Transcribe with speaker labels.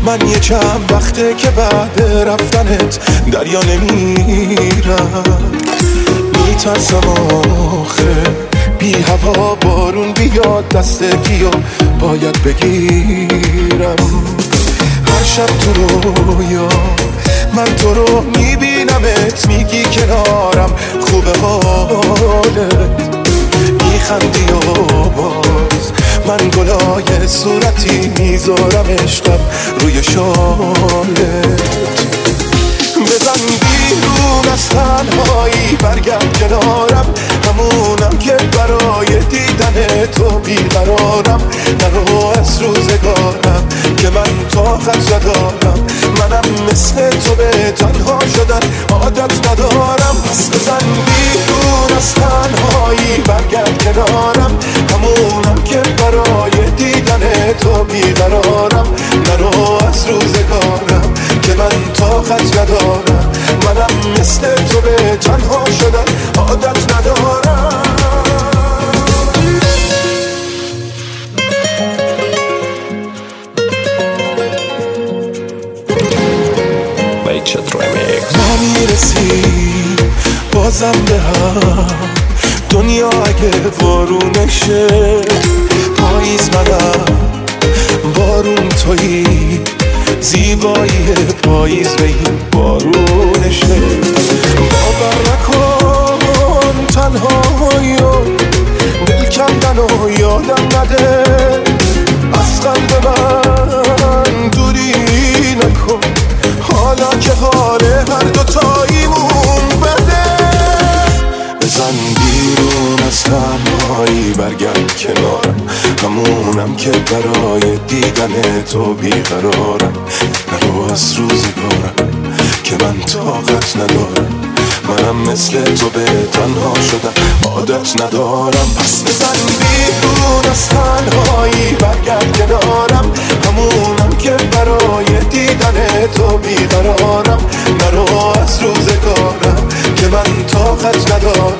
Speaker 1: من یه چند وقته که بعد رفتنت دریا نمیرم، میترسم آخه بی هوا بارون بیاد دست گیا باید بگیرم. هر شب تو رویا من تو رو میبینمت، میگی کنارم خوبه حالت، میخندی و باز من گلای صورتی میذارم عشقم روی شالت. بزن بیرون از تنهایی برگرد کنارم، همونم که برای دیدن تو بیقرارم. نرو از روزگارم که من طاقت ندارم، منم مثل تو به تنها شدن عادت ندارم. پس بزن بیرون از تنهایی برگرد کنارم، همونم که برای دیدن تو بیقرارم. نرو از روزگارم که من طاقت ندارم، منم مثل تو به تنها شدن عادت ندارم. ما میرسیم بازم به هم، دنیا اگه بارونشه پاییز منم، بارون تویی، زیبایی پاییز به این بارونشه. باور نکن تنهایی و دل کندن و یادم نده، از قلب من دوری نکن، حالا که حال هر دوتاییمون بده. بزن بیرون از تنهایی برگرد کنارم، همونم که برای دیدن تو بیقرارم. نرو از روزگارم که من طاقت ندارم، منم مثل تو به تنها شدن عادت ندارم. پس بزن بیرون از تنهایی برگرد کنارم، همونم که برای دیدن تو بیقرارم. نرو از روزگارم که من طاقت ندارم،